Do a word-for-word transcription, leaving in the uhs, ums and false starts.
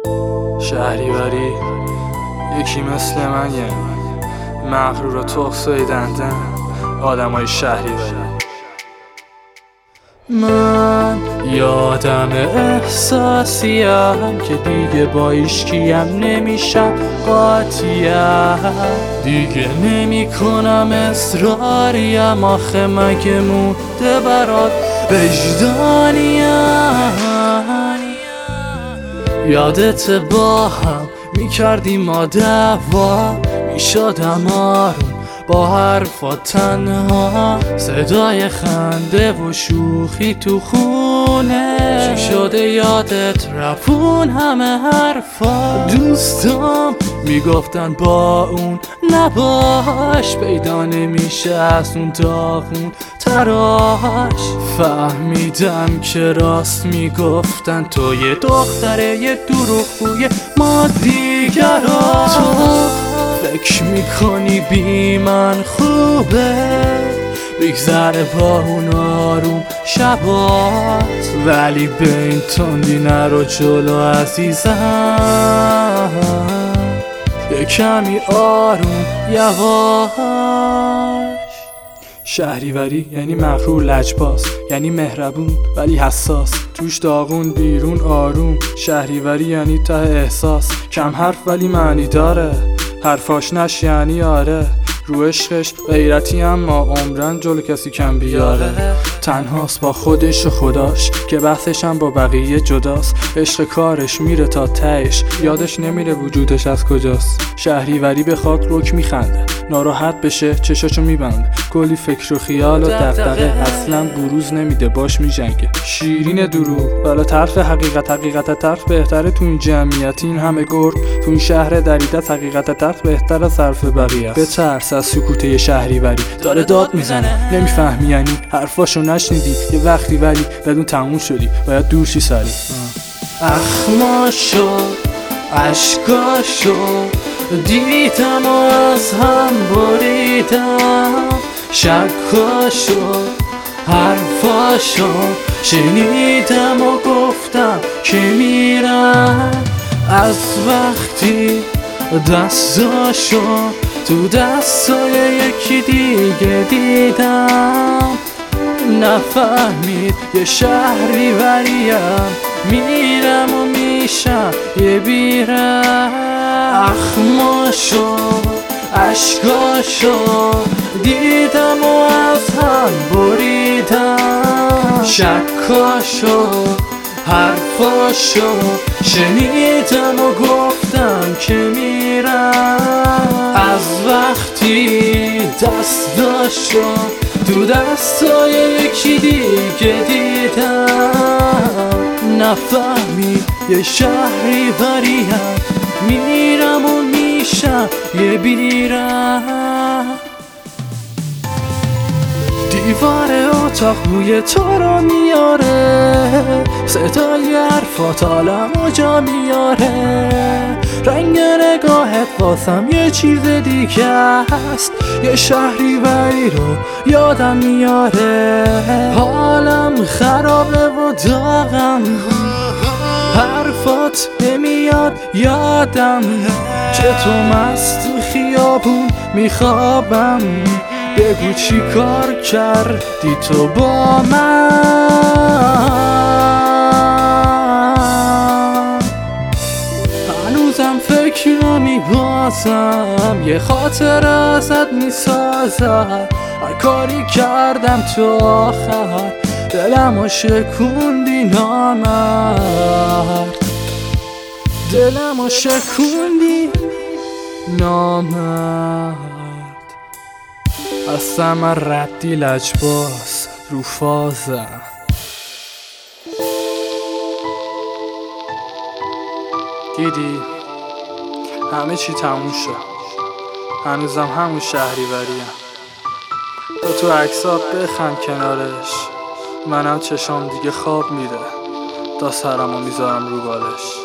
شهریوری یکی مثل من، یعنی مغرور و تخصوی دندن آدمای شهریوری. من یادم احساسیم که دیگه با ایشکیم نمیشم قاطیم، دیگه نمی کنم اصراریم، آخه مگه مونده برات وجدانیم. یادت با هم میکردیم ما دعوا، میشدم آروم با حرفا تنها، صدای خنده و شوخی تو خونه. چی شده یادت رفون همه حرفا؟ دوستام میگفتن با اون نباش، پیدا نمیشه از اون داغون تراش. فهمیدم که راست میگفتن، تو یه دختره یه دروغگوی ما دیگران. تو فکر میکنی بی من خوبه بگذره با اون آروم شبات، ولی به این تندی نرو جلو عزیزم، یه کمی آروم یواش. شهریوری یعنی مغرور لجباز، یعنی مهربون ولی حساس، توش داغون بیرون آروم. شهریوری یعنی ته احساس، کم حرف ولی معنی داره، حرفاش نش یعنی آره. رو عشقش غیرتی اما عمرن جلو کسی کم بیاره. تنهاست با خودش و خداش که بحثش هم با بقیه جداست، عشق کارش میره تا تهش، یادش نمیره وجودش از کجاست. شهریوری به خاک رک میخنده، ناراحت بشه چشاشو میبنده، کلی فکر و خیال و دغدغه، اصلا بروز نمیده باش میجنگه. شیرین دروغ بالا طرف حقیقت، حقیقت طرف بهتره تو این جمعیت. این همه گرگ تو این شهر دریده، حقیقت طرف بهتر از صرف بقیه است. بترس از سکوته شهریوری، داره داد میزنه نمیفهمی، یعنی حرفاشو نشنیدی یه وقتی ولی بدون تموم شدی، باید دور شی سری. اخماشو عشقاشو دیدم و از هم بریدم، شکاشو حرفاشو شنیدم و گفتم که میرم. از وقتی دستاشو تو دستای یکی دیگه دیدم، نفهمید یه شهریوریم، میرم و میشم یه بیرم. اخماشو عشقاشو دیدم و از هم بریدم، شکاشو حرفاشو شنیدم و گفتم که میرم. از وقتی دست داشتم تو دستای یکی دیگه دیدم، نفهمی یه شهریوریم، میرم و میشم یه بیرم. دیوار اتاق بوی تو رو میاره، صدای حرفات عالمو جا میاره، رنگ نگاهت واسم یه چیز دیگه است، یه شهریوری رو یادم میاره. حالم خرابه و داغم، حرفات نمیاد یادم، که تو مست تو خیابون میخوابم، بگو چی کار کردی تو با من. هنوزم فکر رو میبازم، یه خاطر ازت میسازم، هر کاری کردم تو آخر دلمو شکوندی نامرد، دلمو شکوندی نامرد. اصلا من ردی لجباز رو فازم. دیدی همه چی تموم شد، هنوزم همون شهریوریم. تو تو عکسات بخند کنارش، منم چشام دیگه خواب میره، تا سرمو میذارم رو بالش.